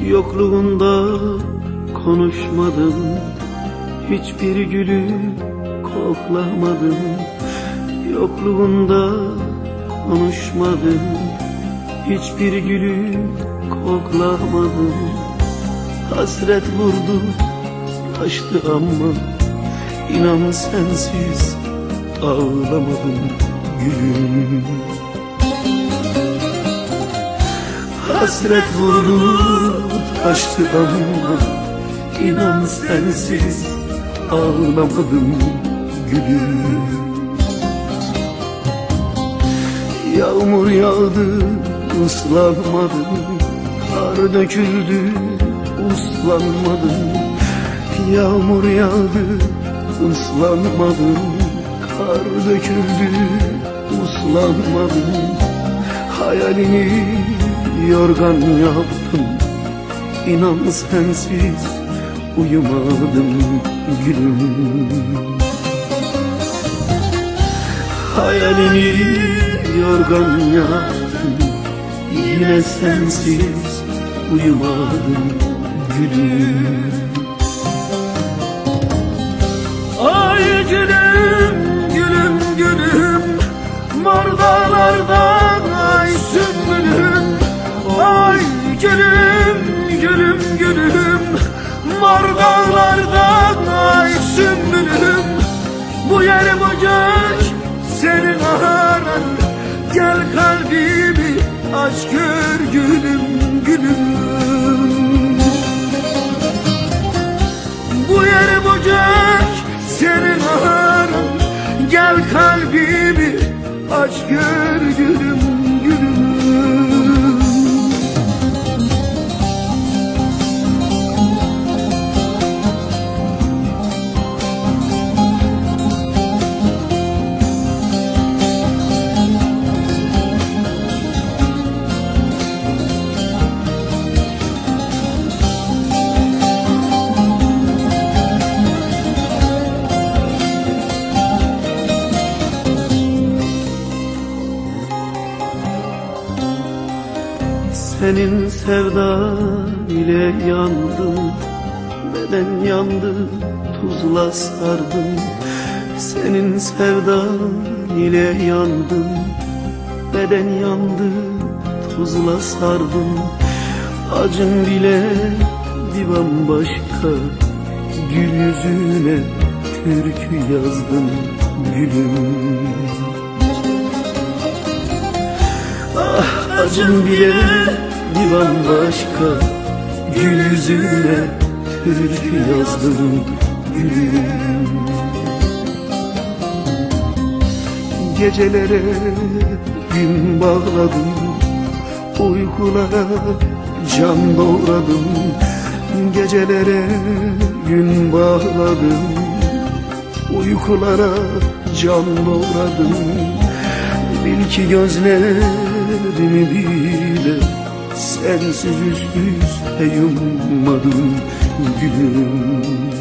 Yokluğunda konuşmadım, hiçbir gülü koklamadım. Yokluğunda konuşmadım, hiçbir gülü koklamadım. Hasret vurdu, taştı ama inan sensiz ağlamadım gülüm. Hasret vurdu, taştı ama inan sensiz ağlamadım gülüm. Yağmur yağdı, ıslanmadım, kar döküldü, uslanmadım. Yağmur yağdı, ıslanmadım, kar döküldü, uslanmadım. Hayalini yorgan yaptım, inan sensiz uyumadım gülüm. Hayalini yorgan yaptım, yine sensiz uyumadım gülüm. Ay gülüm, gülüm, gülüm, mor dağlardan ay sümbülüm. Ay gülüm, gülüm, gülüm, mor dağlardan ay sümbülüm. Bu yer bu gök senin arar, gel kalbimi aç gör gülüm, gülüm. Bu yer bu gök senin arar, gel kalbimi aç gör gülüm, gülüm. Senin sevdan ile yandım, beden yandı, tuzla sardım. Senin sevdan ile yandım, beden yandı, tuzla sardım. Acım bile bir bambaşka, gül yüzüne türkü yazdım gülüm. Ah acım bile bir bambaşka, gül yüzüne türkü yazdım gülüm. Gecelere gün bağladım, uykulara can doğradım. Gecelere gün bağladım, uykulara can doğradım. Bil ki gözlerimi bile sensiz üst üste yummadım gülüm.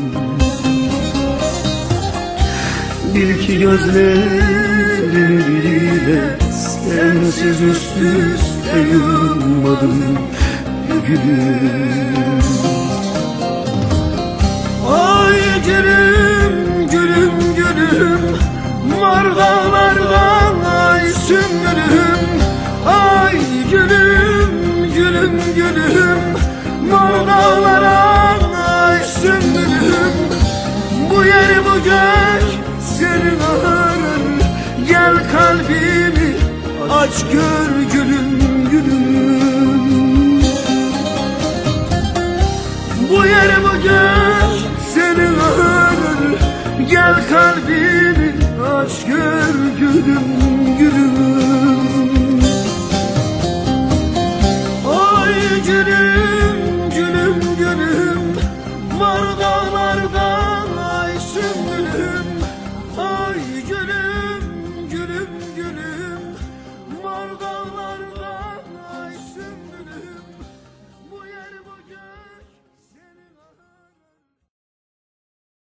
Bil ki gözlerimi bile sensiz üst üste yummadım gülüm. Ay gülüm, gülüm, gülüm, mor dağlardan ay sümbülüm. Ay gülüm, gülüm, gülüm, mor dağlardan ay sümbülüm. Bu yer bu gök senin arar, gel kalbimi aç gör gülüm, gülüm. Bu yer bu gök senin arar, gel kalbimi aç gör gülüm.